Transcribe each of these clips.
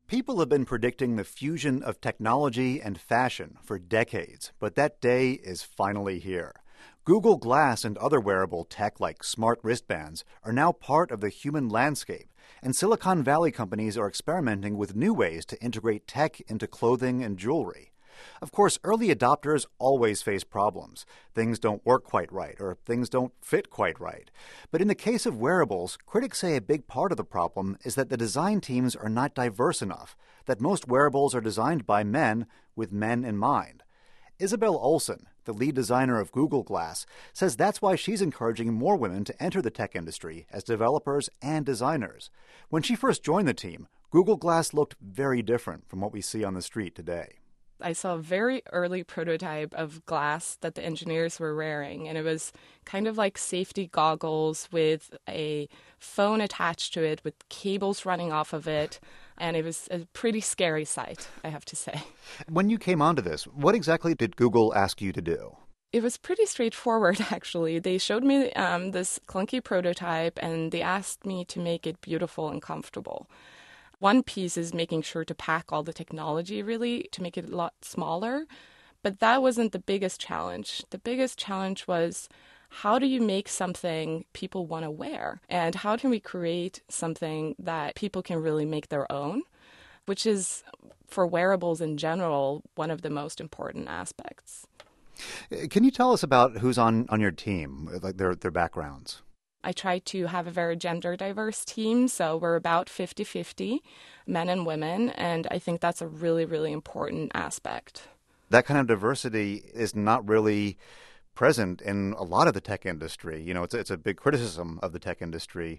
People have been predicting the fusion of technology and fashion for decades, but that day is finally here. Google Glass and other wearable tech like smart wristbands are now part of the human landscape, and Silicon Valley companies are experimenting with new ways to integrate tech into clothing and jewelry. Of course, early adopters always face problems. Things don't work quite right, or things don't fit quite right. But in the case of wearables, critics say a big part of the problem is that the design teams are not diverse enough, that most wearables are designed by men with men in mind. Isabel Olson, the lead designer of Google Glass, says that's why she's encouraging more women to enter the tech industry as developers and designers. When she first joined the team, Google Glass looked very different from what we see on the street today. I saw a very early prototype of glass that the engineers were wearing, and it was kind of like safety goggles with a phone attached to it with cables running off of it, and it was a pretty scary sight, I have to say. When you came onto this, what exactly did Google ask you to do? It was pretty straightforward, actually. They showed me this clunky prototype, and they asked me to make it beautiful and comfortable. One piece is making sure to pack all the technology, really, to make it a lot smaller. But that wasn't the biggest challenge. The biggest challenge was, how do you make something people want to wear? And how can we create something that people can really make their own? Which is, for wearables in general, one of the most important aspects. Can you tell us about who's on your team, like their backgrounds? I try to have a very gender diverse team, so we're about 50-50, men and women, and I think that's a really, really important aspect. That kind of diversity is not really present in a lot of the tech industry. You know, it's a big criticism of the tech industry.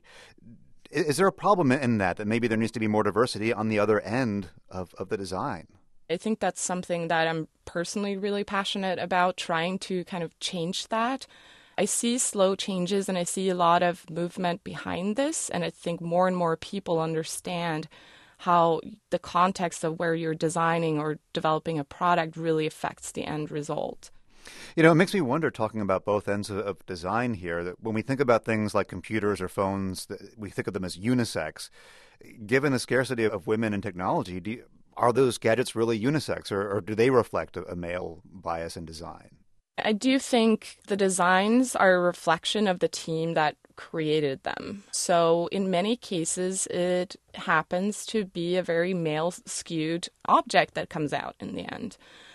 Is there a problem in that maybe there needs to be more diversity on the other end of the design? I think that's something that I'm personally really passionate about, trying to kind of change that. I see slow changes and I see a lot of movement behind this, and I think more and more people understand how the context of where you're designing or developing a product really affects the end result. You know, it makes me wonder, talking about both ends of design here, that when we think about things like computers or phones, we think of them as unisex. Given the scarcity of women in technology, are those gadgets really unisex, or do they reflect a male bias in design? I do think the designs are a reflection of the team that created them. So in many cases, it happens to be a very male-skewed object that comes out in the end.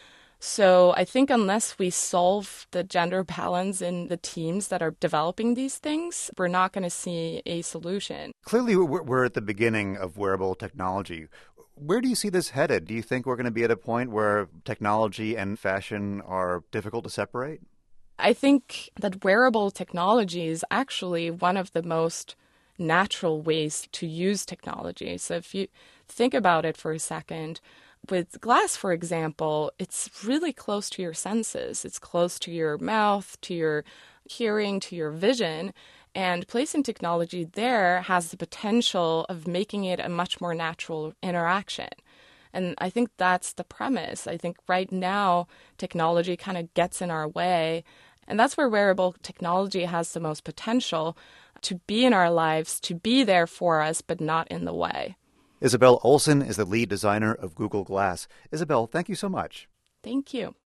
So I think unless we solve the gender balance in the teams that are developing these things, we're not going to see a solution. Clearly, we're at the beginning of wearable technology. Where do you see this headed? Do you think we're going to be at a point where technology and fashion are difficult to separate? I think that wearable technology is actually one of the most natural ways to use technology. So if you think about it for a second, with glass, for example, it's really close to your senses. It's close to your mouth, to your hearing, to your vision. And placing technology there has the potential of making it a much more natural interaction. And I think that's the premise. I think right now technology kind of gets in our way. And that's where wearable technology has the most potential to be in our lives, to be there for us, but not in the way. Isabel Olson is the lead designer of Google Glass. Isabel, thank you so much. Thank you.